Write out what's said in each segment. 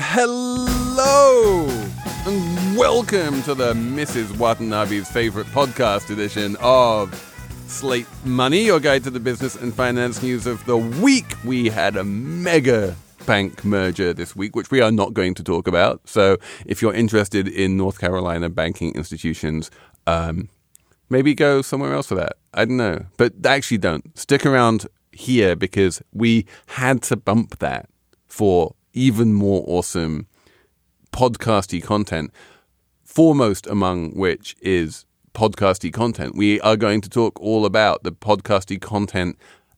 Hello and welcome to the Mrs. Watanabe's favorite podcast edition of Slate Money, your guide to the business and finance news of the week. We had a mega bank merger this week, which we are not going to talk about. So if you're interested in North Carolina banking institutions, maybe go somewhere else for that. I don't know. But actually don't. Stick around here because we had to bump that for even more awesome podcasty content, foremost among which is podcasty content. We are going to talk all about the podcasty content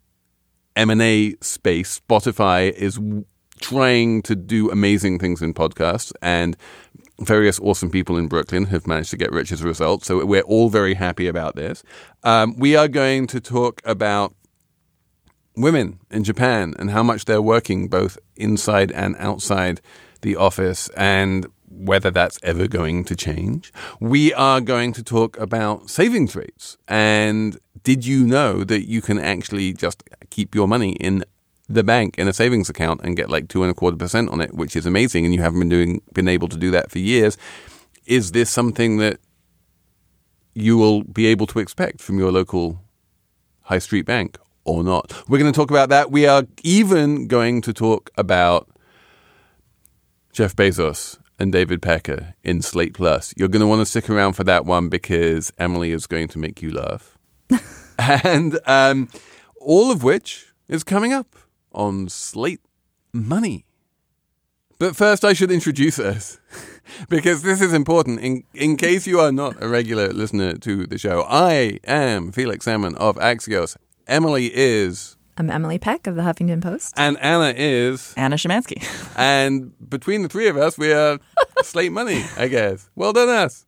M&A space. Spotify is trying to do amazing things in podcasts, and various awesome people in Brooklyn have managed to get rich as a result. So we're all very happy about this. We are going to talk about women in Japan and how much they're working both inside and outside the office and whether that's ever going to change. We are going to talk about savings rates. And did you know that you can actually just keep your money in the bank in a savings account and get like 2.25% on it, which is amazing. And you haven't been able to do that for years. Is this something that you will be able to expect from your local high street bank or not? We're going to talk about that. We are even going to talk about Jeff Bezos and David Pecker in Slate Plus. You're going to want to stick around for that one because Emily is going to make you laugh. And all of which is coming up on Slate Money. But first I should introduce us because this is important. In case you are not a regular listener to the show, I am Felix Salmon of Axios. Emily is... I'm Emily Peck of the Huffington Post. And Anna is... Anna Szymanski. And between the three of us, we are Slate Money, I guess. Well done, us.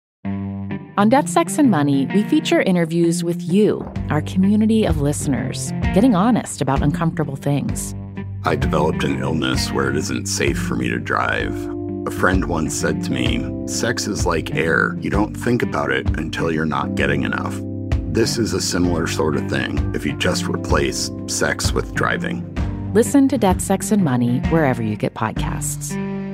On Debt, Sex, and Money, we feature interviews with you, our community of listeners, getting honest about uncomfortable things. I developed an illness where it isn't safe for me to drive. A friend once said to me, sex is like air. You don't think about it until you're not getting enough. This is a similar sort of thing if you just replace sex with driving. Listen to Debt, Sex, and Money wherever you get podcasts.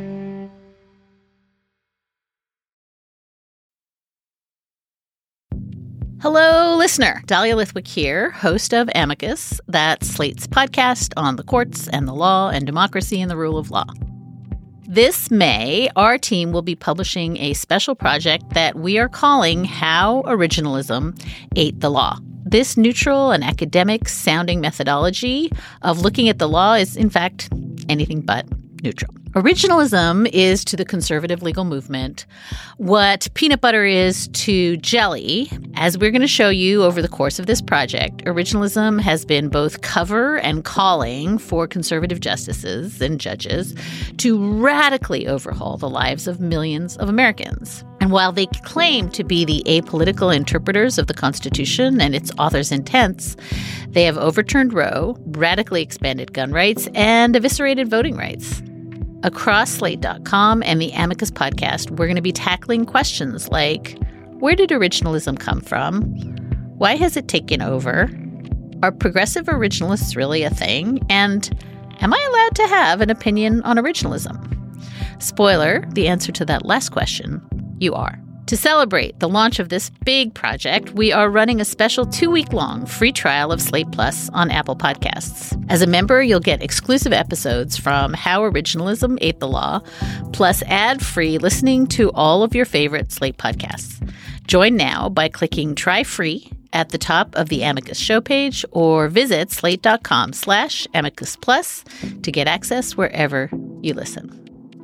Hello, listener. Dahlia Lithwick here, host of Amicus, that's Slate's podcast on the courts and the law and democracy and the rule of law. This May, our team will be publishing a special project that we are calling How Originalism Ate the Law. This neutral and academic-sounding methodology of looking at the law is, in fact, anything but neutral. Originalism is to the conservative legal movement what peanut butter is to jelly. As we're going to show you over the course of this project, originalism has been both cover and calling for conservative justices and judges to radically overhaul the lives of millions of Americans. And while they claim to be the apolitical interpreters of the Constitution and its author's intents, they have overturned Roe, radically expanded gun rights, and eviscerated voting rights. Across Slate.com and the Amicus podcast, we're going to be tackling questions like, where did originalism come from? Why has it taken over? Are progressive originalists really a thing? And am I allowed to have an opinion on originalism? Spoiler, the answer to that last question, you are. To celebrate the launch of this big project, we are running a special 2-week-long free trial of Slate Plus on Apple Podcasts. As a member, you'll get exclusive episodes from How Originalism Ate the Law, plus ad-free listening to all of your favorite Slate podcasts. Join now by clicking Try Free at the top of the Amicus show page or visit slate.com/Amicus Plus to get access wherever you listen.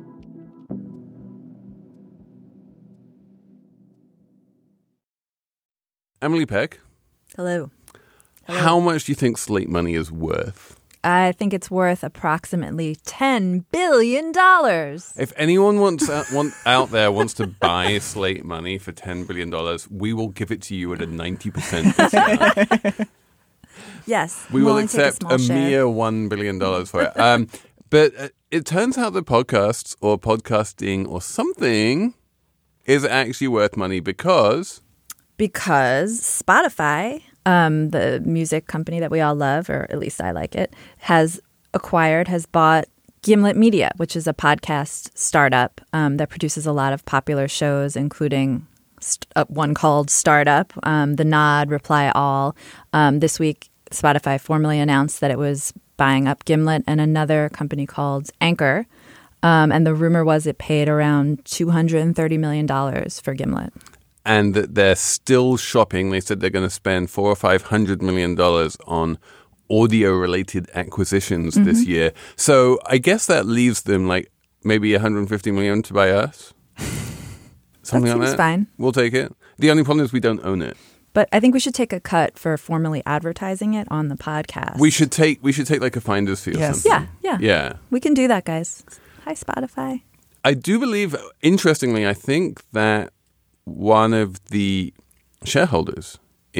Emily Peck. Hello. How much do you think Slate Money is worth? I think it's worth approximately $10 billion. If anyone out there wants to buy Slate Money for $10 billion, we will give it to you at a 90% discount. Yes. We will accept a mere $1 billion for it. But it turns out that podcasts or podcasting or something is actually worth money because Spotify, the music company that we all love, or at least I like it, has bought Gimlet Media, which is a podcast startup that produces a lot of popular shows, including one called Startup, The Nod, Reply All. This week, Spotify formally announced that it was buying up Gimlet and another company called Anchor. And the rumor was it paid around $230 million for Gimlet. And that they're still shopping. They said they're going to spend $400 or $500 million on audio-related acquisitions this year. So I guess that leaves them like maybe $150 million to buy us. Something That like seems that. fine. We'll take it. The only problem is we don't own it. But I think we should take a cut for formally advertising it on the podcast. We should take like a finder's fee or Yes. something. Yeah. We can do that, guys. Hi, Spotify. I do believe, interestingly, I think that one of the shareholders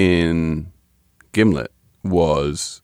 in Gimlet was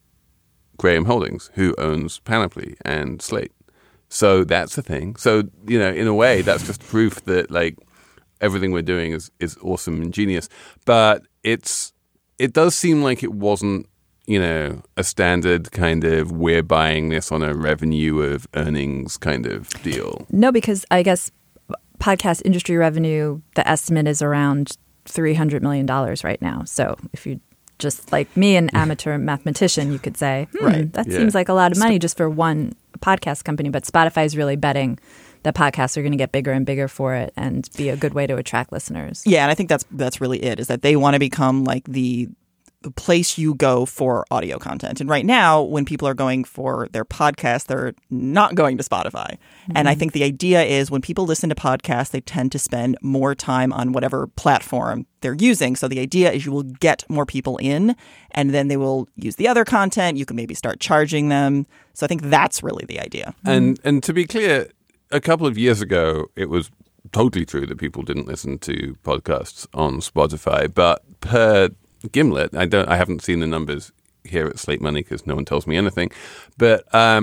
Graham Holdings, who owns Panoply and Slate. So that's a thing. So, in a way, that's just proof that like everything we're doing is awesome and genius. But it does seem like it wasn't, a standard kind of we're buying this on a revenue of earnings kind of deal. No, because I guess podcast industry revenue, the estimate is around $300 million right now. So if you just like me, an amateur mathematician, you could say, Right. that Yeah. seems like a lot of money just for one podcast company. But Spotify is really betting that podcasts are going to get bigger and bigger for it and be a good way to attract listeners. Yeah, and I think that's really it, is that they want to become like the place you go for audio content. And right now, when people are going for their podcast, they're not going to Spotify. And I think the idea is when people listen to podcasts, they tend to spend more time on whatever platform they're using. So the idea is you will get more people in, and then they will use the other content. You can maybe start charging them. So I think that's really the idea. And to be clear, a couple of years ago, it was totally true that people didn't listen to podcasts on Spotify. But per Gimlet, I haven't seen the numbers here at Slate Money because no one tells me anything. But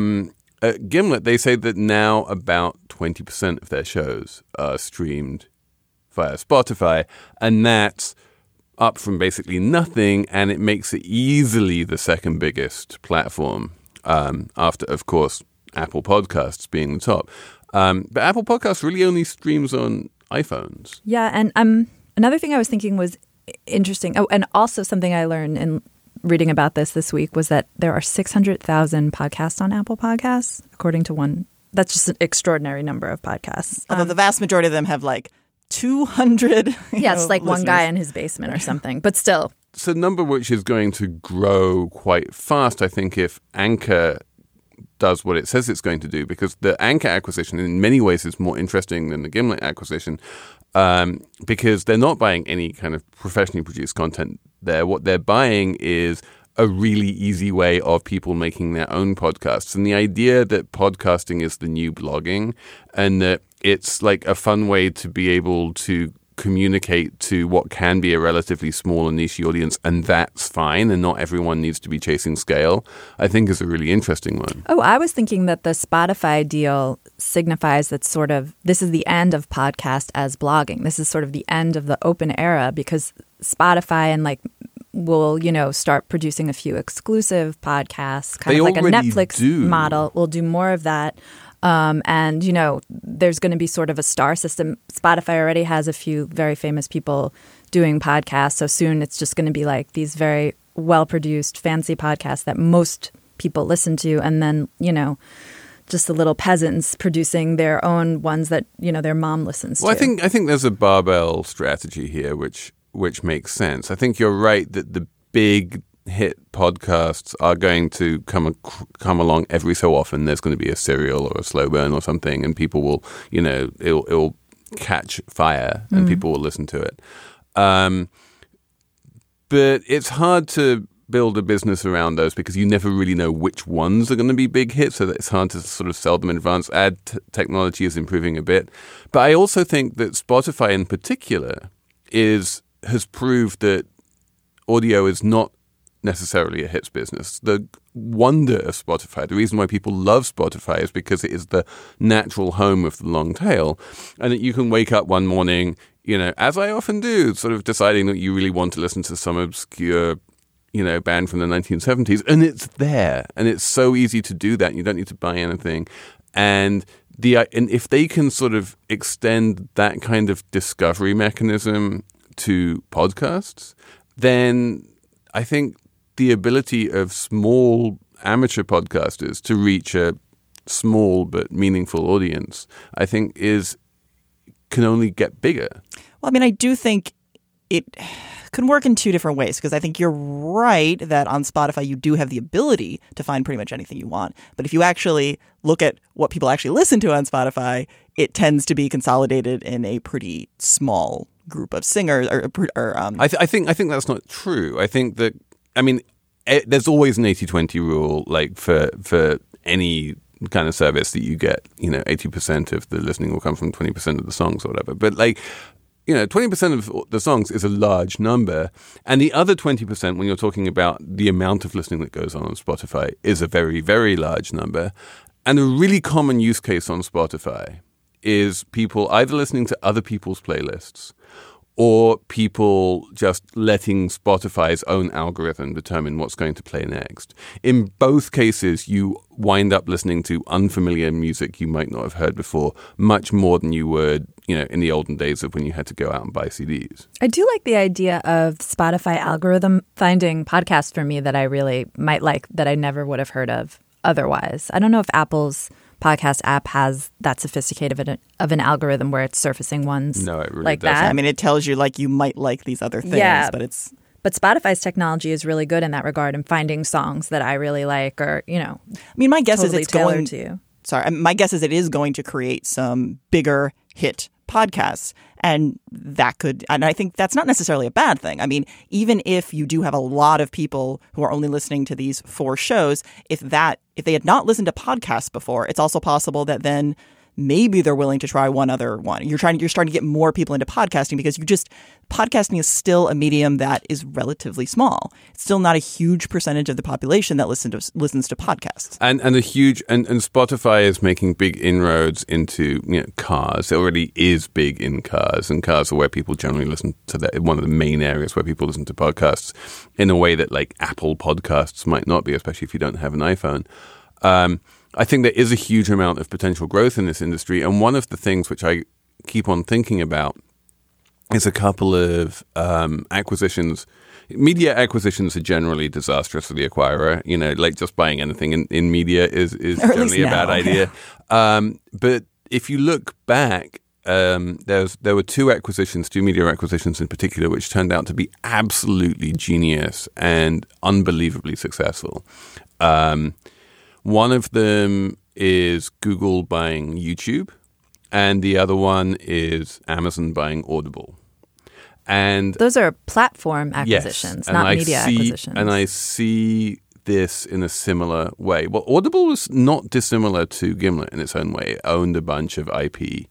at Gimlet, they say that now about 20% of their shows are streamed via Spotify, and that's up from basically nothing, and it makes it easily the second biggest platform after, of course, Apple Podcasts being the top. But Apple Podcasts really only streams on iPhones. Yeah, and another thing I was thinking was interesting. Oh, and also something I learned in reading about this week was that there are 600,000 podcasts on Apple Podcasts, according to one. That's just an extraordinary number of podcasts. Although the vast majority of them have like 200. It's like one listeners. guy in his basement or something. But still, It's a number which is going to grow quite fast, I think, if Anchor does what it says it's going to do, because the Anchor acquisition in many ways is more interesting than the Gimlet acquisition because they're not buying any kind of professionally produced content there. What they're buying is a really easy way of people making their own podcasts. And the idea that podcasting is the new blogging and that it's like a fun way to be able to communicate to what can be a relatively small and niche audience, and that's fine, and not everyone needs to be chasing scale, I think is a really interesting one. Oh, I was thinking that the Spotify deal signifies that sort of this is the end of podcast as blogging. This is sort of the end of the open era because Spotify and like will, start producing a few exclusive podcasts, kind They of like a already Netflix do. model. We'll do more of that. And, there's going to be sort of a star system. Spotify already has a few very famous people doing podcasts. So soon it's just going to be like these very well-produced, fancy podcasts that most people listen to. And then, just the little peasants producing their own ones that, their mom listens Well, to. I think there's a barbell strategy here, which makes sense. I think you're right that the big hit podcasts are going to come along every so often. There's going to be a Serial or a Slow Burn or something, and people will, it'll catch fire and people will listen to it. But it's hard to build a business around those because you never really know which ones are going to be big hits, so that it's hard to sort of sell them in advance. Ad technology is improving a bit. But I also think that Spotify in particular has proved that audio is not necessarily a hits business. The wonder of Spotify, the reason why people love Spotify is because it is the natural home of the long tail, and that you can wake up one morning, as I often do, sort of deciding that you really want to listen to some obscure, band from the 1970s, and it's there, and it's so easy to do that. You don't need to buy anything, and if they can sort of extend that kind of discovery mechanism to podcasts, then I think the ability of small amateur podcasters to reach a small but meaningful audience, I think, can only get bigger. Well, I mean, I do think it can work in two different ways, because I think you're right that on Spotify you do have the ability to find pretty much anything you want. But if you actually look at what people actually listen to on Spotify, it tends to be consolidated in a pretty small group of singers. I think that's not true. I think that, I mean, there's always an 80-20 rule, like for any kind of service that you get, 80% of the listening will come from 20% of the songs or whatever. But 20% of the songs is a large number. And the other 20%, when you're talking about the amount of listening that goes on Spotify, is a very, very large number. And a really common use case on Spotify is people either listening to other people's playlists or people just letting Spotify's own algorithm determine what's going to play next. In both cases, you wind up listening to unfamiliar music you might not have heard before, much more than you would, in the olden days of when you had to go out and buy CDs. I do like the idea of Spotify algorithm finding podcasts for me that I really might like that I never would have heard of otherwise. I don't know if Apple's podcast app has that sophisticated of an algorithm where it's surfacing ones no, it really like doesn't. that. I mean, it tells you you might like these other things, yeah, but Spotify's technology is really good in that regard and finding songs that I really like or, I mean, my guess totally is it's going to you. Sorry, my guess is it is going to create some bigger hit podcasts, and I think that's not necessarily a bad thing. I mean, even if you do have a lot of people who are only listening to these 4 shows, if they had not listened to podcasts before, it's also possible that then maybe they're willing to try one other one. You're starting to get more people into podcasting because podcasting is still a medium that is relatively small. It's still not a huge percentage of the population that listens to podcasts. And Spotify is making big inroads into cars. It already is big in cars, and cars are where people generally listen to one of the main areas where people listen to podcasts in a way that Apple Podcasts might not be, especially if you don't have an iPhone. I think there is a huge amount of potential growth in this industry, and one of the things which I keep on thinking about is a couple of acquisitions. Media acquisitions are generally disastrous for the acquirer. Just buying anything in media is generally a bad idea. But if you look back, there were 2 media acquisitions in particular, which turned out to be absolutely genius and unbelievably successful. One of them is Google buying YouTube, and the other one is Amazon buying Audible. And those are platform acquisitions, not media acquisitions. And I see this in a similar way. Well, Audible was not dissimilar to Gimlet in its own way. It owned a bunch of IP.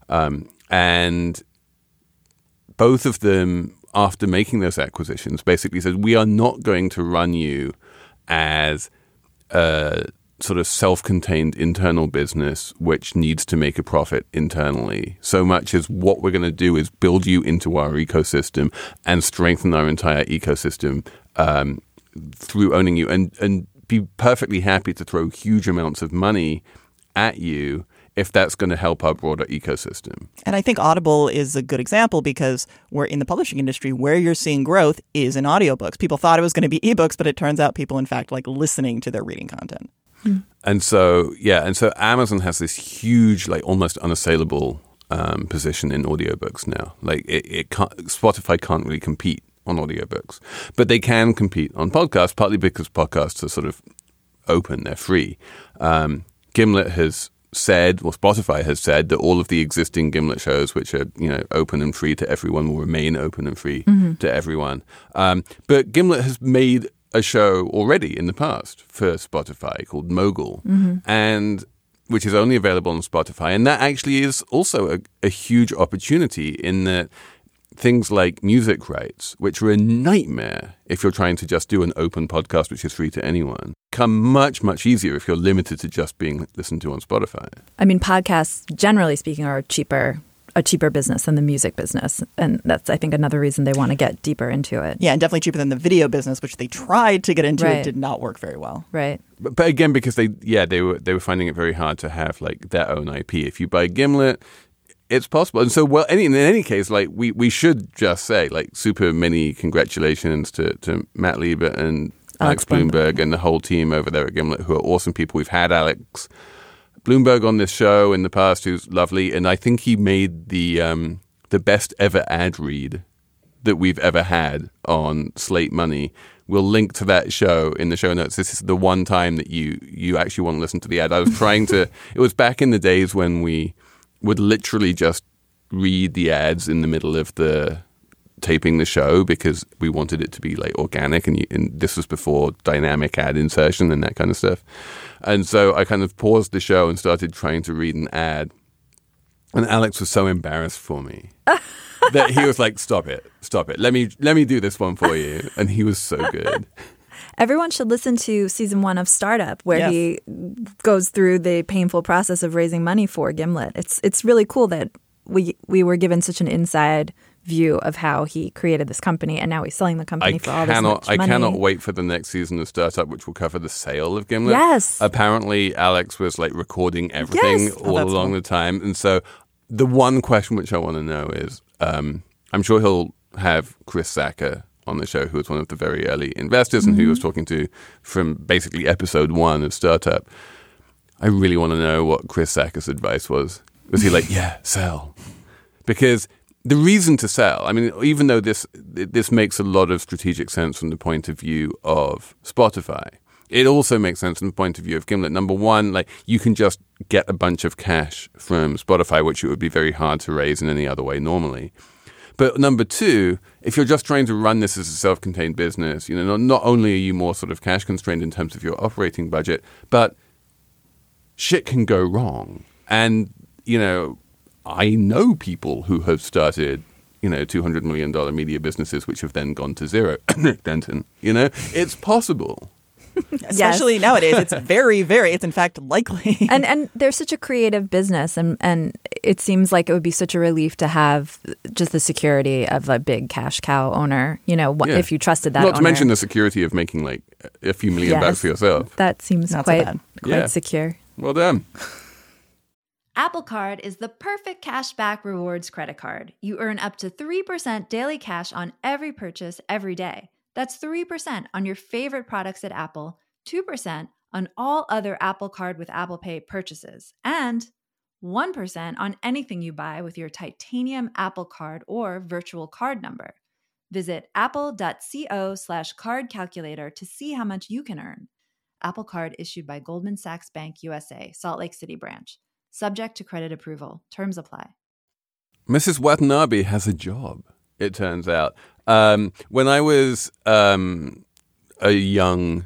And both of them, after making those acquisitions, basically said, we are not going to run you as a sort of self-contained internal business which needs to make a profit internally, so much as what we're going to do is build you into our ecosystem and strengthen our entire ecosystem through owning you, and be perfectly happy to throw huge amounts of money at you if that's going to help our broader ecosystem. And I think Audible is a good example because we're in the publishing industry where you're seeing growth is in audiobooks. People thought it was going to be ebooks, but it turns out people, in fact, like listening to their reading content. And so Amazon has this huge, almost unassailable position in audiobooks now. Spotify can't really compete on audiobooks, but they can compete on podcasts, partly because podcasts are sort of open, they're free. Gimlet has said, or Spotify has said, that all of the existing Gimlet shows, which are open and free to everyone, will remain open and free to everyone. But Gimlet has made a show already in the past for Spotify called Mogul, and which is only available on Spotify. And that actually is also a huge opportunity in that things like music rights, which are a nightmare if you're trying to just do an open podcast which is free to anyone, come much, much easier if you're limited to just being listened to on Spotify. I mean, podcasts, generally speaking, are cheaper a cheaper business than the music business. And that's, I think, another reason they want to get deeper into it. Yeah, and definitely cheaper than the video business, which they tried to get into. Right. It did not work very well. Right. But again, because they were finding it very hard to have like their own IP. If you buy Gimlet, it's possible. And so, well, in any case, like we should just say, like, super many congratulations to Matt Liebert and Alex Blumberg and the whole team over there at Gimlet, who are awesome people. We've had Alex Blumberg on this show in the past, who's lovely, and I think he made the best ever ad read that we've ever had on Slate Money. We'll link to that show in the show notes. This is the one time that you actually want to listen to the ad. I was trying to. It was back in the days when we would literally just read the ads in the middle of the taping the show because we wanted it to be like organic, and this was before dynamic ad insertion and that kind of stuff. And so I kind of paused the show and started trying to read an ad, and Alex was so embarrassed for me that he was like, stop it, let me do this one for you. And he was so good. Everyone should listen to season 1 of Startup, where he goes through the painful process of raising money for Gimlet. It's really cool that we were given such an inside view of how he created this company, and now he's selling the company for all this much money. I cannot wait for the next season of Startup, which will cover the sale of Gimlet. Yes. Apparently, Alex was like recording everything all along the time. And so the one question which I want to know is, I'm sure he'll have Chris Sacca on the show, who was one of the very early investors and who he was talking to from basically episode 1 of Startup. I really want to know what Chris Sacca's advice was. Was he like, yeah, sell? Because the reason to sell, I mean, even though this makes a lot of strategic sense from the point of view of Spotify, it also makes sense from the point of view of Gimlet. Number one, like, you can just get a bunch of cash from Spotify, which it would be very hard to raise in any other way normally. But number two, if you're just trying to run this as a self-contained business, you know, not only are you more sort of cash constrained in terms of your operating budget, but shit can go wrong. And, you know, I know people who have started, you know, $200 million media businesses which have then gone to zero. Nick Denton, you know, it's possible. Especially nowadays, it's very, very, it's in fact likely. And they're such a creative business, and it seems like it would be such a relief to have just the security of a big cash cow owner, you know, if you trusted that owner. Not to mention the security of making like a few million bucks for yourself. That seems Not quite so quite secure. Well done. Apple Card is the perfect cashback rewards credit card. You earn up to 3% daily cash on every purchase every day. That's 3% on your favorite products at Apple, 2% on all other Apple Card with Apple Pay purchases, and 1% on anything you buy with your titanium Apple Card or virtual card number. Visit apple.co/card calculator to see how much you can earn. Apple Card issued by Goldman Sachs Bank USA, Salt Lake City branch. Subject to credit approval. Terms apply. Mrs. Watanabe has a job, it turns out. When I was a young,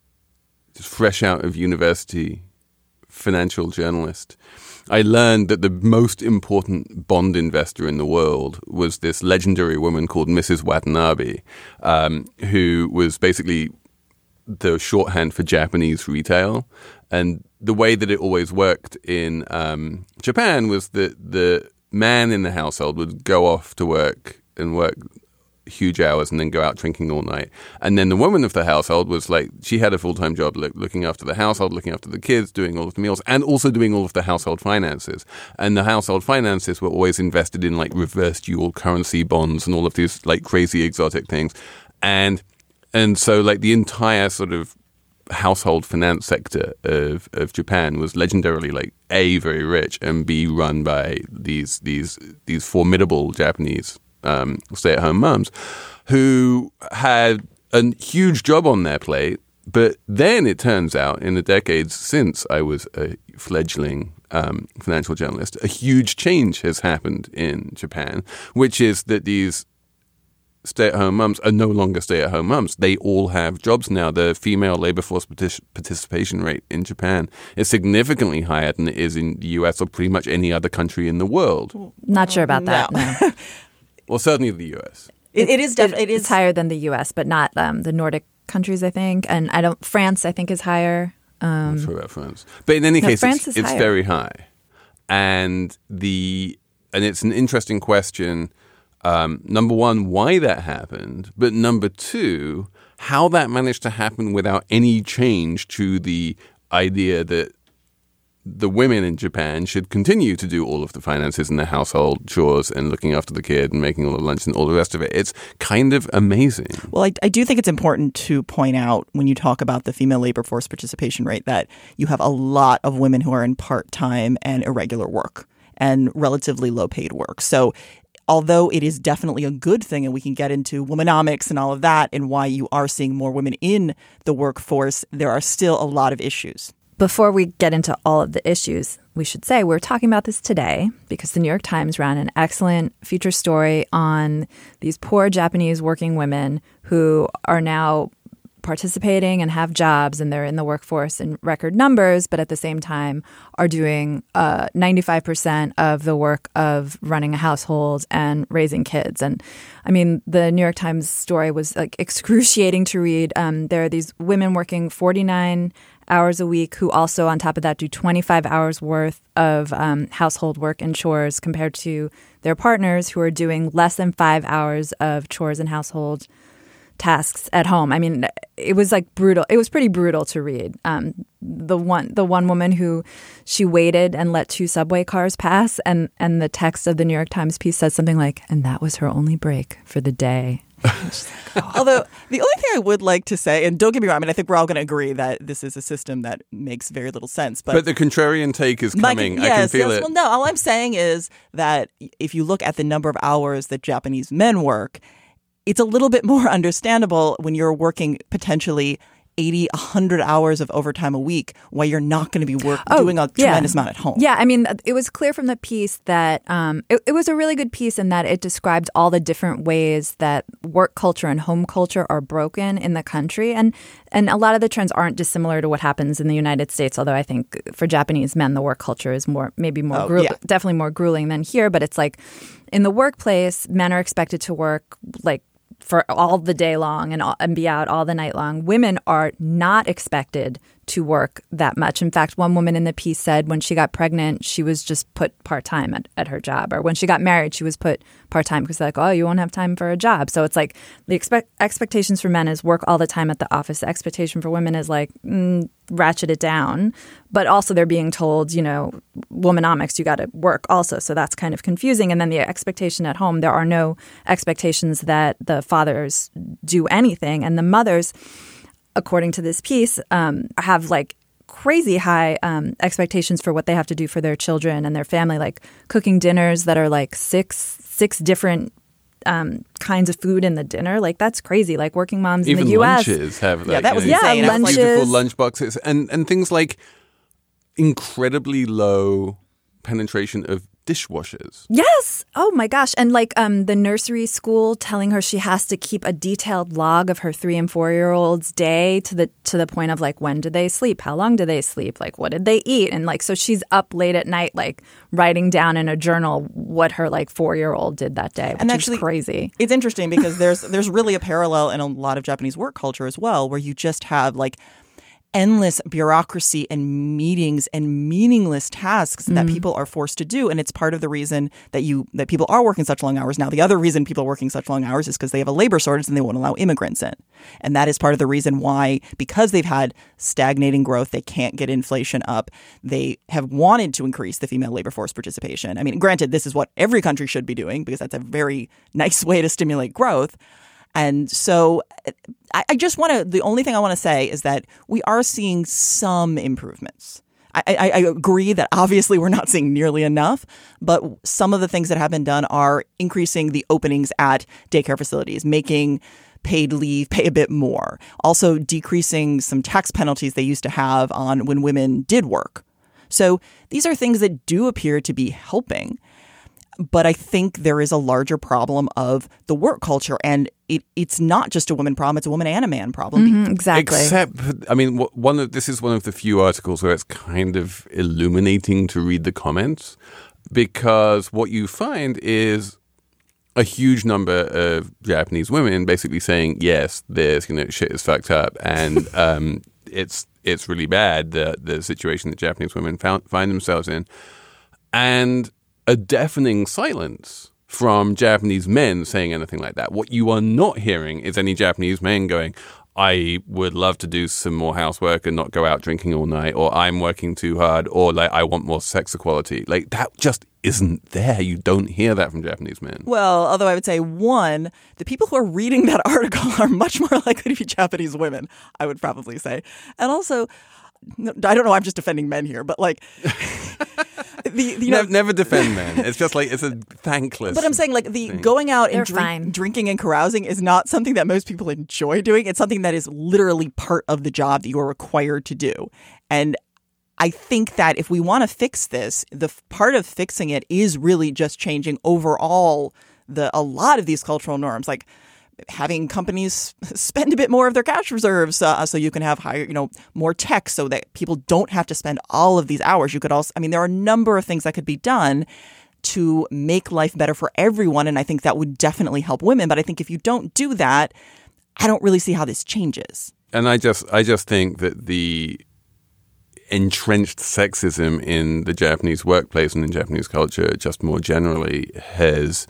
fresh out of university financial journalist, I learned that the most important bond investor in the world was this legendary woman called Mrs. Watanabe, who was basically the shorthand for Japanese retail. And the way that it always worked in Japan was that the man in the household would go off to work and work huge hours and then go out drinking all night. And then the woman of the household was like, she had a full-time job looking after the household, looking after the kids, doing all of the meals, and also doing all of the household finances. And the household finances were always invested in like reverse dual currency bonds and all of these like crazy exotic things. And so like the entire sort of household finance sector of Japan was legendarily like A, very rich, and B, run by these formidable Japanese stay-at-home mums who had a huge job on their plate. But then it turns out, in the decades since I was a fledgling financial journalist, a huge change has happened in Japan, which is that these stay-at-home mums are no longer stay-at-home mums. They all have jobs now. The female labor force participation rate in Japan is significantly higher than it is in the US or pretty much any other country in the world. Not sure about that. No. Well, certainly the US. It is definitely It's higher than the US, but not the Nordic countries, I think. And France, I think, is higher. I'm not sure about France. But in any case, France it's is higher. very high. And the and it's an interesting question. Number one, why that happened, but number two, how that managed to happen without any change to the idea that the women in Japan should continue to do all of the finances and the household chores and looking after the kid and making all the lunch and all the rest of it. It's kind of amazing. Well, I do think it's important to point out when you talk about the female labor force participation rate that you have a lot of women who are in part-time and irregular work and relatively low-paid work. So although it is definitely a good thing, and we can get into womenomics and all of that and why you are seeing more women in the workforce, there are still a lot of issues. Before we get into all of the issues, we should say we're talking about this today because the New York Times ran an excellent feature story on these poor Japanese working women who are now participating and have jobs, and they're in the workforce in record numbers, but at the same time are doing 95% of the work of running a household and raising kids. And I mean, the New York Times story was like excruciating to read. There are these women working 49 hours a week who also, on top of that, do 25 hours worth of household work and chores compared to their partners who are doing less than 5 hours of chores and household tasks at home. I mean, it was like brutal. It was pretty brutal to read. The one woman who she waited and let 2 subway cars pass, and the text of the New York Times piece says something like, "And that was her only break for the day." Although the only thing I would like to say, and don't get me wrong, I mean, I think we're all going to agree that this is a system that makes very little sense. But the contrarian take is coming. Yes, I can feel it. Well, no, all I'm saying is that if you look at the number of hours that Japanese men work, it's a little bit more understandable when you're working potentially 80, 100 hours of overtime a week while you're not going to be doing a tremendous amount at home. Yeah, I mean, it was clear from the piece that it was a really good piece in that it described all the different ways that work culture and home culture are broken in the country. And a lot of the trends aren't dissimilar to what happens in the United States, although I think for Japanese men, the work culture is definitely more grueling than here. But it's like in the workplace, men are expected to work like for all the day long and be out all the night long. Women are not expected to work that much. In fact, one woman in the piece said when she got pregnant, she was just put part-time at her job. Or when she got married, she was put part-time because they're like, oh, you won't have time for a job. So it's like the expectations for men is work all the time at the office. The expectation for women is like ratchet it down. But also they're being told, you know, womenomics, you got to work also. So that's kind of confusing. And then the expectation at home, there are no expectations that the fathers do anything. And the mothers, according to this piece, have like crazy high expectations for what they have to do for their children and their family, like cooking dinners that are like six different kinds of food in the dinner. Like that's crazy. Like working moms even in the U.S. lunches have like, that was insane. Lunches. Beautiful lunch boxes and things like incredibly low penetration of dishwashers. Yes. Oh my gosh. And like the nursery school telling her she has to keep a detailed log of her 3- and 4-year-old's day to the point of like when do they sleep? How long do they sleep? Like what did they eat? And like so she's up late at night like writing down in a journal what her like 4-year-old did that day, which is crazy. It's interesting because there's really a parallel in a lot of Japanese work culture as well, where you just have like endless bureaucracy and meetings and meaningless tasks that people are forced to do. And it's part of the reason that people are working such long hours. Now, the other reason people are working such long hours is because they have a labor shortage and they won't allow immigrants in. And that is part of the reason why, because they've had stagnating growth, they can't get inflation up. They have wanted to increase the female labor force participation. I mean, granted, this is what every country should be doing because that's a very nice way to stimulate growth. And so I just want to, the only thing I want to say is that we are seeing some improvements. I agree that obviously we're not seeing nearly enough, but some of the things that have been done are increasing the openings at daycare facilities, making paid leave pay a bit more, also decreasing some tax penalties they used to have on when women did work. So these are things that do appear to be helping. But I think there is a larger problem of the work culture, and it's not just a woman problem; it's a woman and a man problem. Exactly. Except, I mean, this is one of the few articles where it's kind of illuminating to read the comments, because what you find is a huge number of Japanese women basically saying, "Yes, this shit is fucked up," and it's really bad the situation that Japanese women find themselves in, and a deafening silence from Japanese men saying anything like that. What you are not hearing is any Japanese men going, I would love to do some more housework and not go out drinking all night, or I'm working too hard, or like I want more sex equality. Like that just isn't there. You don't hear that from Japanese men. Well, although I would say, one, the people who are reading that article are much more likely to be Japanese women, I would probably say. And also, I don't know, I'm just defending men here, but like... Never defend men. It's just like, it's a thankless. But I'm saying like the thing. going out and drinking and carousing is not something that most people enjoy doing. It's something that is literally part of the job that you are required to do. And I think that if we want to fix this, the part of fixing it is really just changing overall a lot of these cultural norms, like having companies spend a bit more of their cash reserves so you can have higher, more tech so that people don't have to spend all of these hours. You could also, there are a number of things that could be done to make life better for everyone. And I think that would definitely help women. But I think if you don't do that, I don't really see how this changes. And I just think that the entrenched sexism in the Japanese workplace and in Japanese culture just more generally has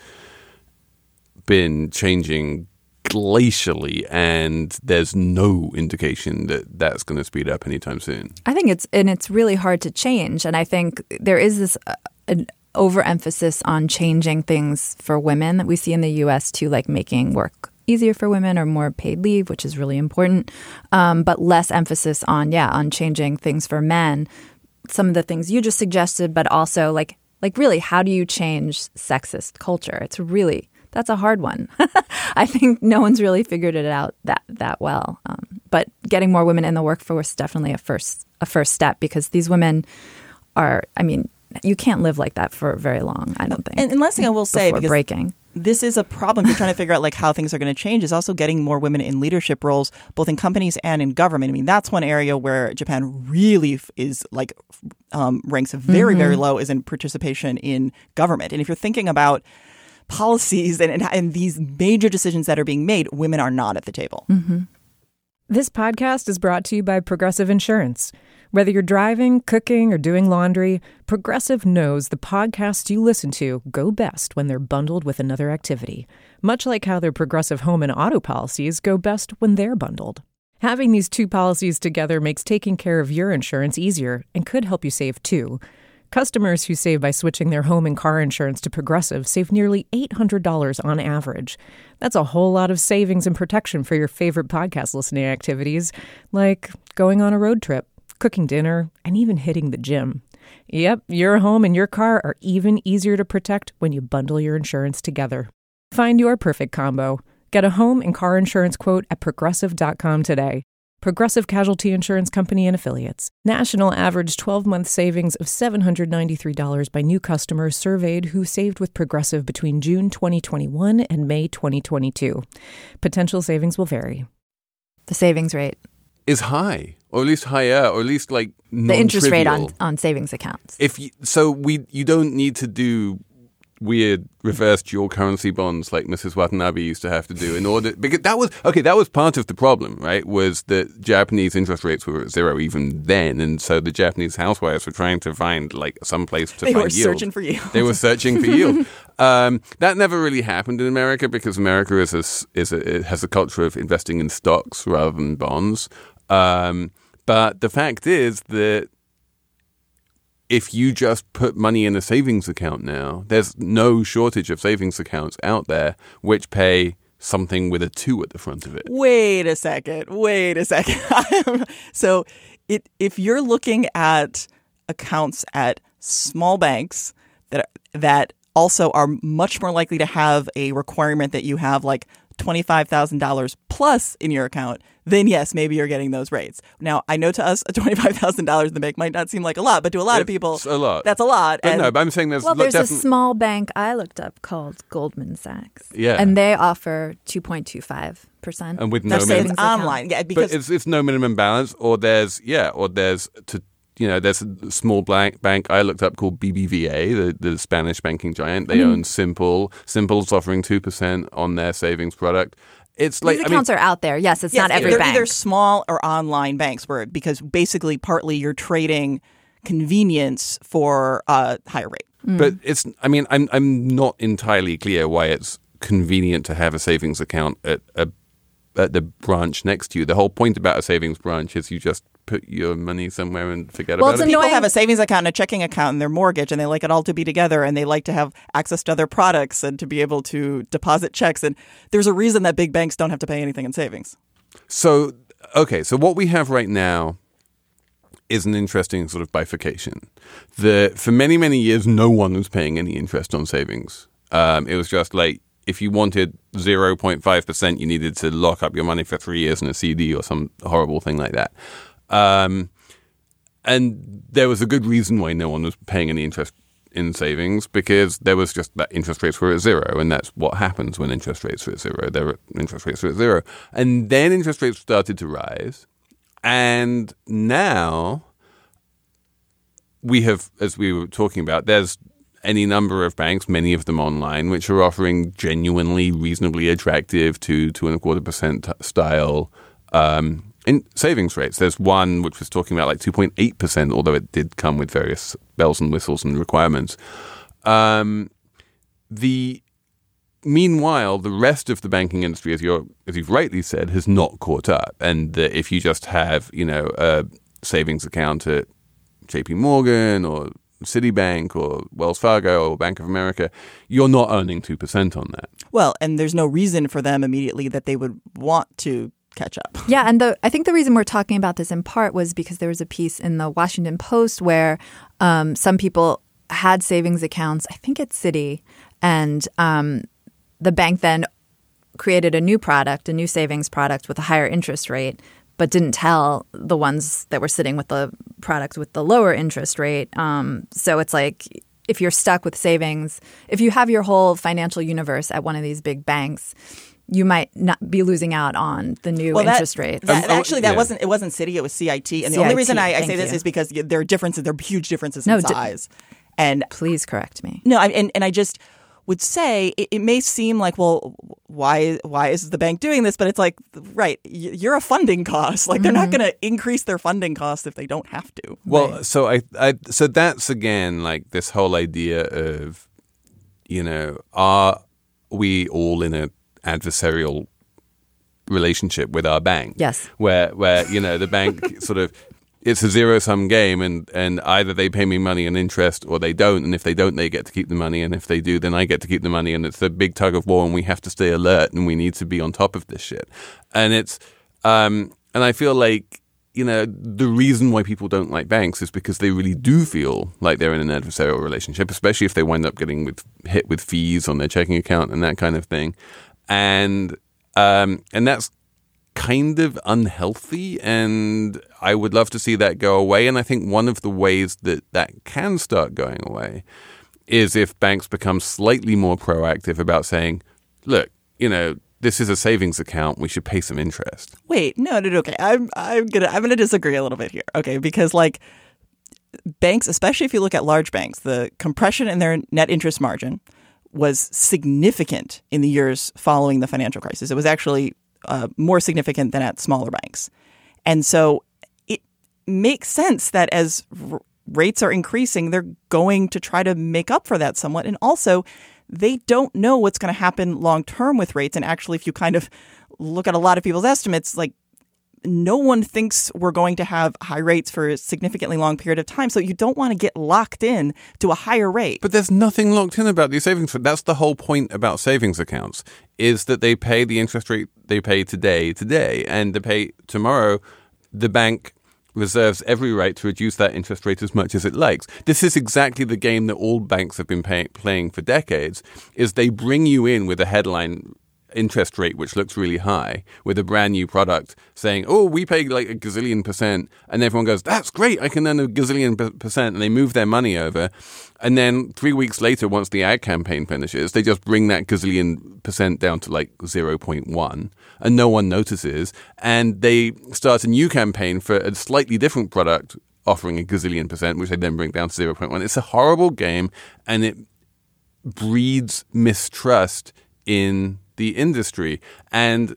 been changing glacially, and there's no indication that that's going to speed up anytime soon. I think it's really hard to change, and I think there is this an overemphasis on changing things for women that we see in the U.S. too, like making work easier for women or more paid leave, which is really important, but less emphasis on changing things for men. Some of the things you just suggested, but also like really, how do you change sexist culture? That's a hard one. I think no one's really figured it out that well. But getting more women in the workforce is definitely a first step, because these women are, you can't live like that for very long, I don't think. And last thing I will say, because breaking. This is a problem. You're trying to figure out like how things are going to change, is also getting more women in leadership roles, both in companies and in government. That's one area where Japan really is like ranks very, very low, is in participation in government. And if you're thinking about policies and these major decisions that are being made, women are not at the table. Mm-hmm. This podcast is brought to you by Progressive Insurance. Whether you're driving, cooking, or doing laundry, Progressive knows the podcasts you listen to go best when they're bundled with another activity, much like how their Progressive home and auto policies go best when they're bundled. Having these two policies together makes taking care of your insurance easier and could help you save too. Customers who save by switching their home and car insurance to Progressive save nearly $800 on average. That's a whole lot of savings and protection for your favorite podcast listening activities, like going on a road trip, cooking dinner, and even hitting the gym. Yep, your home and your car are even easier to protect when you bundle your insurance together. Find your perfect combo. Get a home and car insurance quote at Progressive.com today. Progressive Casualty Insurance Company and Affiliates. National average 12-month savings of $793 by new customers surveyed who saved with Progressive between June 2021 and May 2022. Potential savings will vary. The savings rate is high, or at least higher, or at least like the interest rate on savings accounts. You don't need to do weird reverse dual currency bonds like Mrs. Watanabe used to have to do in order, because that was part of the problem, right? Was that Japanese interest rates were at zero even then, and so the Japanese housewives were trying to find like some place to find yield. They were searching for yield. They were searching for yield. That never really happened in America, because America it has a culture of investing in stocks rather than bonds. But the fact is that if you just put money in a savings account now, there's no shortage of savings accounts out there which pay something with a 2 at the front of it. Wait a second. So if you're looking at accounts at small banks that also are much more likely to have a requirement that you have like $25,000 plus in your account, then yes, maybe you're getting those rates. Now, I know to us, $25,000 in the bank might not seem like a lot, but to a lot of people, it's a lot. That's a lot. But I'm saying there's a small bank I looked up called Goldman Sachs. Yeah. And they offer 2.25%. And with no savings online. Yeah, because but it's no minimum balance, there's a small bank I looked up called BBVA, the Spanish banking giant. They own Simple. Simple's offering 2% on their savings product. It's like these accounts are out there. Yes, it's not every they're bank. Either small or online banks, because basically partly you're trading convenience for a higher rate. But I'm not entirely clear why it's convenient to have a savings account at the branch next to you. The whole point about a savings branch is you just put your money somewhere and forget about it. People have a savings account and a checking account and their mortgage, and they like it all to be together, and they like to have access to other products and to be able to deposit checks. And there's a reason that big banks don't have to pay anything in savings. So what we have right now is an interesting sort of bifurcation. For many, many years, no one was paying any interest on savings. It was just like, if you wanted 0.5%, you needed to lock up your money for 3 years in a CD or some horrible thing like that. And there was a good reason why no one was paying any interest in savings, because there was just that interest rates were at zero. And that's what happens when interest rates are at zero. Interest rates are at zero. And then interest rates started to rise. And now we have, as we were talking about, there's any number of banks, many of them online, which are offering genuinely reasonably attractive 2.25% style in savings rates. There's one which was talking about like 2.8%, although it did come with various bells and whistles and requirements. Meanwhile, the rest of the banking industry, as you've rightly said, has not caught up. And if you just have, a savings account at JP Morgan or Citibank or Wells Fargo or Bank of America, you're not earning 2% on that. Well, and there's no reason for them immediately that they would want to catch up. Yeah, and I think the reason we're talking about this in part was because there was a piece in the Washington Post where some people had savings accounts, I think at Citi, and the bank then created a new savings product with a higher interest rate, but didn't tell the ones that were sitting with the product with the lower interest rate. So it's like, if you're stuck with savings, if you have your whole financial universe at one of these big banks, you might not be losing out on the new interest rate. It wasn't Citi, it was CIT. And the only reason I say this is because there are huge differences in size. And please correct me. No, and I just would say it may seem like, well, why is the bank doing this? But it's like, right, you're a funding cost. Like, they're not going to increase their funding costs if they don't have to. Well, right? So that's again like this whole idea of, are we all in a adversarial relationship with our bank? Yes. Where the bank sort of, it's a zero-sum game, and either they pay me money and interest or they don't, and if they don't, they get to keep the money, and if they do, then I get to keep the money, and it's a big tug of war, and we have to stay alert, and we need to be on top of this shit. And it's and I feel like, the reason why people don't like banks is because they really do feel like they're in an adversarial relationship, especially if they wind up getting hit with fees on their checking account and that kind of thing. And that's kind of unhealthy, and I would love to see that go away. And I think one of the ways that can start going away is if banks become slightly more proactive about saying, look, this is a savings account, we should pay some interest. Wait, no, okay. I'm gonna disagree a little bit here. Okay, because like banks, especially if you look at large banks, the compression in their net interest margin was significant in the years following the financial crisis. It was actually more significant than at smaller banks. And so it makes sense that as rates are increasing, they're going to try to make up for that somewhat. And also, they don't know what's going to happen long term with rates. And actually, if you kind of look at a lot of people's estimates, like no one thinks we're going to have high rates for a significantly long period of time. So you don't want to get locked in to a higher rate. But there's nothing locked in about these savings. That's the whole point about savings accounts, is that they pay the interest rate they pay today, and they pay tomorrow. The bank reserves every right to reduce that interest rate as much as it likes. This is exactly the game that all banks have been playing for decades, is they bring you in with a headline interest rate which looks really high with a brand new product saying, oh, we pay like a gazillion %, and everyone goes, that's great, I can earn a gazillion %, and they move their money over. And then 3 weeks later, once the ad campaign finishes, they just bring that gazillion % down to like 0.1, and no one notices, and they start a new campaign for a slightly different product offering a gazillion %, which they then bring down to 0.1. It's a horrible game, and it breeds mistrust in the industry. And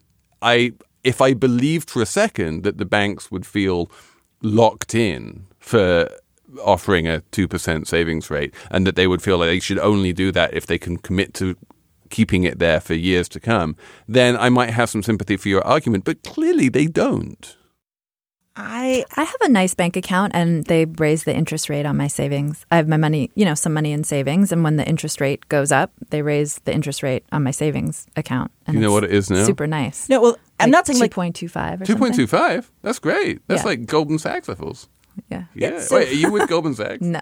if I believed for a second that the banks would feel locked in for offering a 2% savings rate, and that they would feel like they should only do that if they can commit to keeping it there for years to come, then I might have some sympathy for your argument. But clearly they don't. I have a nice bank account, and they raise the interest rate on my savings. I have my money, some money in savings, and when the interest rate goes up, they raise the interest rate on my savings account. And you know what it is now? Super nice. No, well, I'm not saying 2.25 or something. 2.25? That's great. That's Yeah. like Goldman Sachs levels. Yeah. Yeah. Wait, are you with Goldman Sachs? No.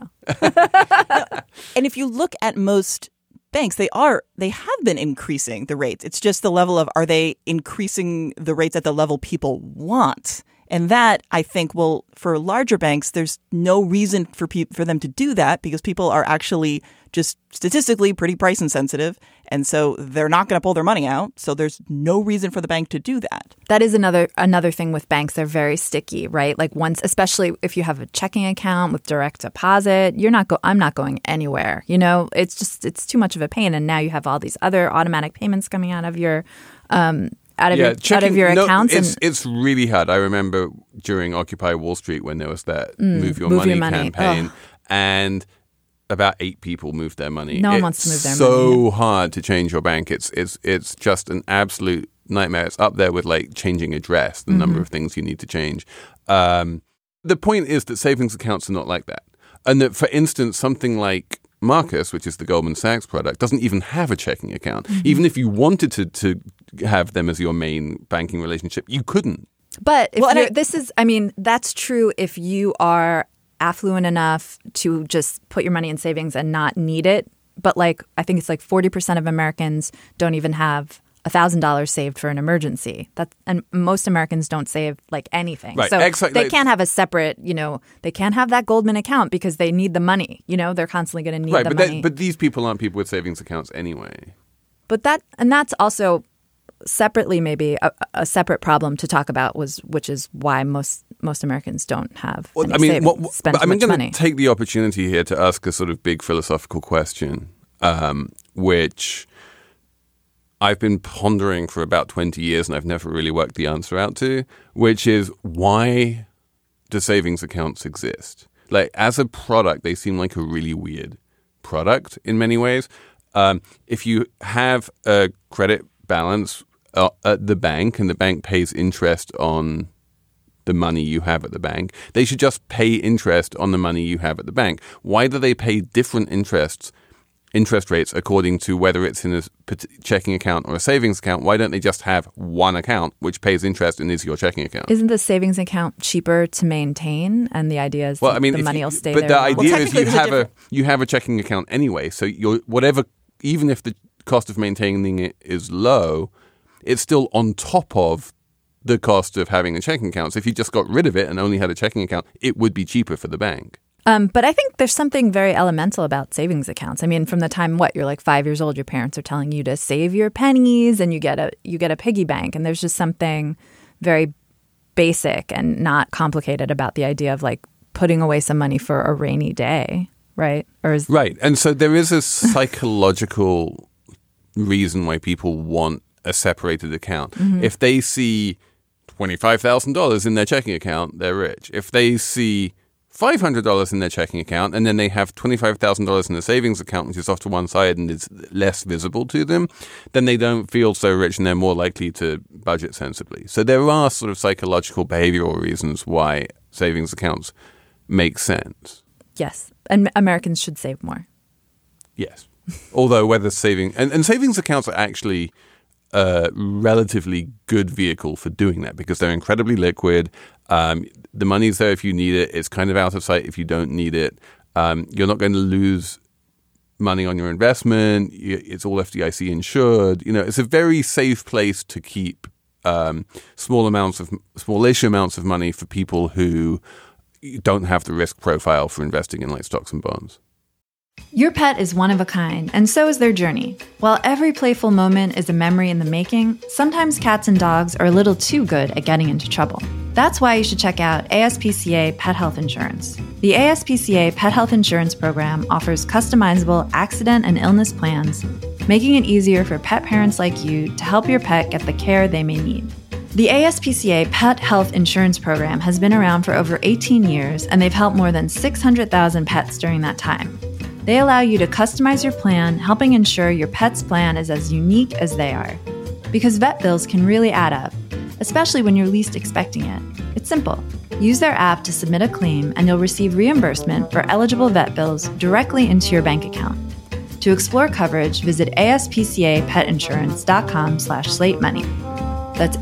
And if you look at most banks, they have been increasing the rates. It's just the level of, are they increasing the rates at the level people want? And that, I think, for larger banks, there's no reason for them to do that, because people are actually just statistically pretty price insensitive. And so they're not going to pull their money out. So there's no reason for the bank to do that. That is another thing with banks. They're very sticky, right? Like especially if you have a checking account with direct deposit, I'm not going anywhere. It's too much of a pain. And now you have all these other automatic payments coming out of your out of your accounts. It's really hard. I remember during Occupy Wall Street when there was that Move Your Money campaign, and about 8 people moved their money. No one wants to move their money. It's money. so hard to change your bank. It's just an absolute nightmare. It's up there with like changing address, the number of things you need to change. The point is that savings accounts are not like that. And that, for instance, something like Marcus, which is the Goldman Sachs product, doesn't even have a checking account. Even if you wanted to have them as your main banking relationship, you couldn't. But that's true if you are affluent enough to just put your money in savings and not need it. But I think it's 40% of Americans don't even have $1,000 saved for an emergency. And most Americans don't save anything. Right. So Exactly. they can't have a separate, they can't have that Goldman account because they need the money. They're constantly going to need the money. But these people aren't people with savings accounts anyway. But that's also separately maybe a separate problem to talk about, which is why most Americans don't have savings, spend too much money. I'm going to take the opportunity here to ask a sort of big philosophical question, which I've been pondering for about 20 years and I've never really worked the answer out to, which is, why do savings accounts exist? As a product, they seem like a really weird product in many ways. If you have a credit balance at the bank and the bank pays interest on the money you have at the bank, they should just pay interest on the money you have at the bank. Why do they pay different interest rates according to whether it's in a checking account or a savings account? Why don't they just have one account which pays interest and is your checking account? Isn't the savings account cheaper to maintain? And the idea is the money will stay there. But the idea is you have a checking account anyway. So even if the cost of maintaining it is low, it's still on top of the cost of having a checking account. So if you just got rid of it and only had a checking account, it would be cheaper for the bank. But I think there's something very elemental about savings accounts. I mean, from the time you're 5 years old, your parents are telling you to save your pennies, and you get a piggy bank, and there's just something very basic and not complicated about the idea of putting away some money for a rainy day, right? Right, and so there is a psychological reason why people want a separated account. Mm-hmm. If they see $25,000 in their checking account, they're rich. If they see $500 in their checking account and then they have $25,000 in a savings account, which is off to one side and is less visible to them, then they don't feel so rich and they're more likely to budget sensibly. So there are sort of psychological behavioral reasons why savings accounts make sense. Yes, and Americans should save more. Yes. Although whether and savings accounts are actually a relatively good vehicle for doing that because they're incredibly liquid. The money's there if you need it. It's kind of out of sight if you don't need it. You're not going to lose money on your investment. It's all FDIC insured. It's a very safe place to keep smallish amounts of money for people who don't have the risk profile for investing in stocks and bonds. Your pet is one of a kind, and so is their journey. While every playful moment is a memory in the making, sometimes cats and dogs are a little too good at getting into trouble. That's why you should check out ASPCA Pet Health Insurance. The ASPCA Pet Health Insurance Program offers customizable accident and illness plans, making it easier for pet parents like you to help your pet get the care they may need. The ASPCA Pet Health Insurance Program has been around for over 18 years, and they've helped more than 600,000 pets during that time. They allow you to customize your plan, helping ensure your pet's plan is as unique as they are. Because vet bills can really add up, especially when you're least expecting it. It's simple. Use their app to submit a claim, and you'll receive reimbursement for eligible vet bills directly into your bank account. To explore coverage, visit aspcapetinsurance.com/slatemoney. That's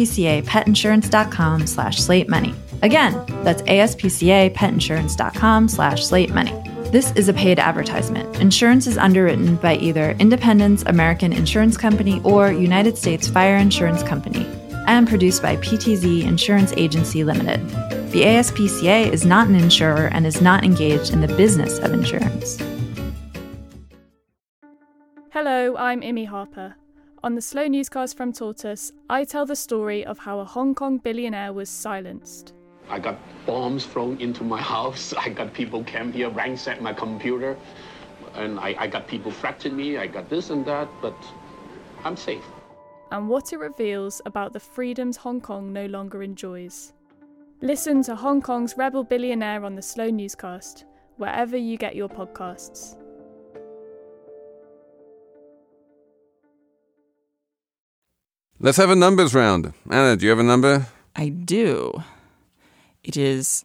aspcapetinsurance.com/slatemoney. Again, that's aspcapetinsurance.com/slatemoney. This is a paid advertisement. Insurance is underwritten by either Independence American Insurance Company or United States Fire Insurance Company and produced by PTZ Insurance Agency Limited. The ASPCA is not an insurer and is not engaged in the business of insurance. Hello, I'm Imi Harper. On the Slow Newscast from Tortoise, I tell the story of how a Hong Kong billionaire was silenced. I got bombs thrown into my house. I got people came here, ransacked my computer. And I got people threatening me. I got this and that, but I'm safe. And what it reveals about the freedoms Hong Kong no longer enjoys. Listen to Hong Kong's rebel billionaire on the Slow Newscast, wherever you get your podcasts. Let's have a numbers round. Anna, do you have a number? I do. It is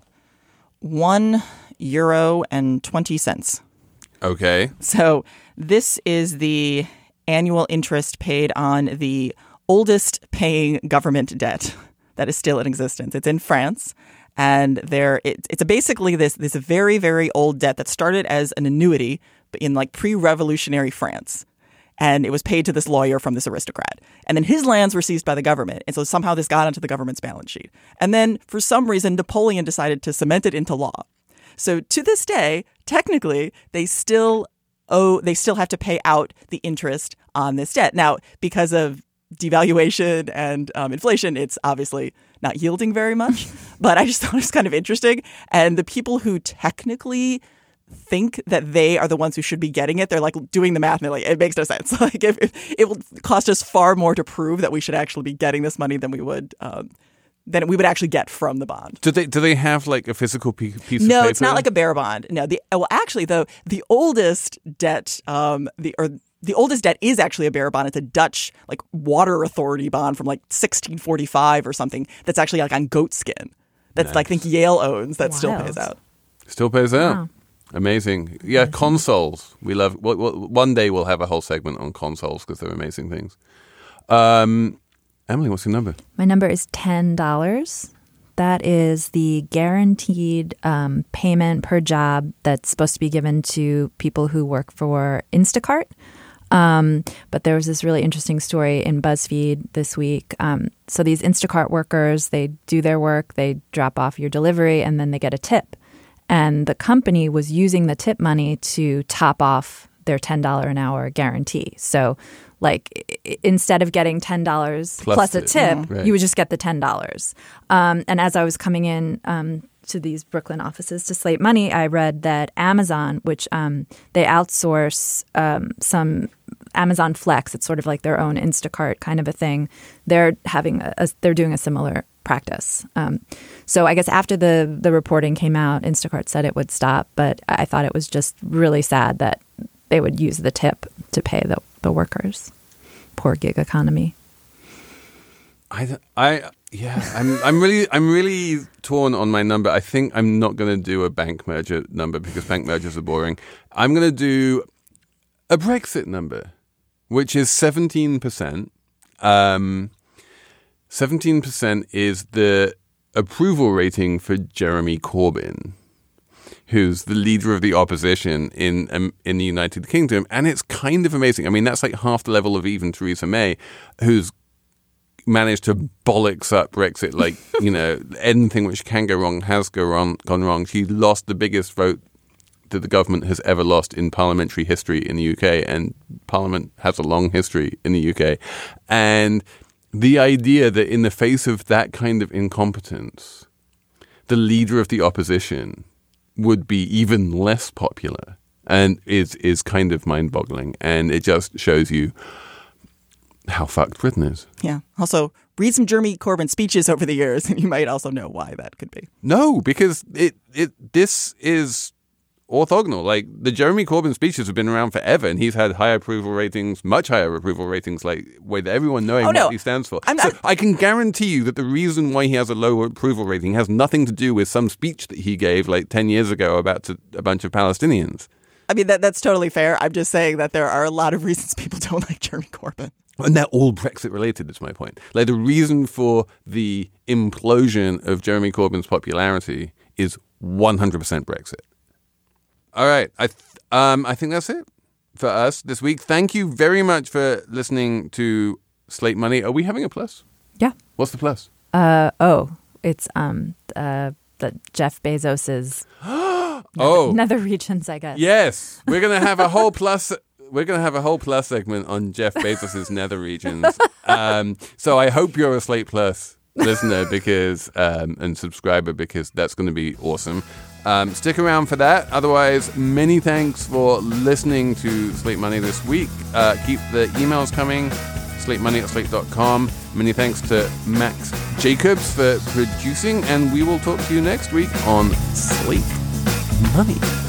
€1.20. Okay. So this is the annual interest paid on the oldest paying government debt that is still in existence. It's in France, and it's basically this very, very old debt that started as an annuity in like pre-revolutionary France. And it was paid to this lawyer from this aristocrat. And then his lands were seized by the government. And so somehow this got onto the government's balance sheet. And then for some reason, Napoleon decided to cement it into law. So to this day, technically, they still have to pay out the interest on this debt. Now, because of devaluation and inflation, it's obviously not yielding very much. But I just thought it was kind of interesting. And the people who technically think that they are the ones who should be getting it, they're like doing the math and they're like, it makes no sense. Like if it will cost us far more to prove that we should actually be getting this money than we would actually get from the bond. Do they have like a physical piece of paper? No, it's not like a bearer bond. No, the oldest debt, the oldest debt is actually a bearer bond. It's a Dutch like water authority bond from like 1645 or something. That's actually like on goat skin. That's nice. Like I think Yale owns. That still pays out. Still pays out. Wow. Amazing. Yeah, consoles. We love. One day we'll have a whole segment on consoles because they're amazing things. Emily, what's your number? My number is $10. That is the guaranteed payment per job that's supposed to be given to people who work for Instacart. But there was this really interesting story in BuzzFeed this week. So these Instacart workers, they do their work, they drop off your delivery, and then they get a tip. And the company was using the tip money to top off their $10 an hour guarantee. So like instead of getting $10 plus a tip, you would just get the $10. And as I was coming in to these Brooklyn offices to Slate Money, I read that Amazon, which they outsource some Amazon Flex, it's sort of like their own Instacart kind of a thing. They're doing a similar practice. So I guess after the reporting came out, Instacart said it would stop, but I thought it was just really sad that they would use the tip to pay the workers. Poor gig economy. I'm really torn on my number. I think I'm not going to do a bank merger number because bank mergers are boring. I'm going to do a Brexit number, which is 17%. 17% is the approval rating for Jeremy Corbyn, who's the leader of the opposition in the United Kingdom. And it's kind of amazing. I mean, that's like half the level of even Theresa May, who's managed to bollocks up Brexit. Like, you know, anything which can go wrong has gone wrong. She lost the biggest vote that the government has ever lost in parliamentary history in the UK. And Parliament has a long history in the UK. And the idea that in the face of that kind of incompetence, the leader of the opposition would be even less popular and is kind of mind-boggling. And it just shows you how fucked Britain is. Yeah. Also, read some Jeremy Corbyn speeches over the years, and you might also know why that could be. No, because this is orthogonal. Like, the Jeremy Corbyn speeches have been around forever, and he's had high approval ratings, much higher approval ratings, like, with everyone knowing what he stands for. I can guarantee you that the reason why he has a low approval rating has nothing to do with some speech that he gave like 10 years ago about a bunch of Palestinians. I mean, that's totally fair. I'm just saying that there are a lot of reasons people don't like Jeremy Corbyn. And they're all Brexit related, is my point. Like, the reason for the implosion of Jeremy Corbyn's popularity is 100% Brexit. All right. I think that's it for us this week. Thank you very much for listening to Slate Money. Are we having a plus? Yeah. What's the plus? It's the Jeff Bezos's Oh, nether regions, I guess. Yes, we're gonna have a whole plus. We're gonna have a whole plus segment on Jeff Bezos's nether regions. So I hope you're a Slate Plus listener because and subscriber, because that's going to be awesome. Stick around for that. Otherwise, many thanks for listening to Slate Money this week. Keep the emails coming. SlateMoney@slate.com. Many thanks to Max Jacobs for producing, and we will talk to you next week on Slate Money.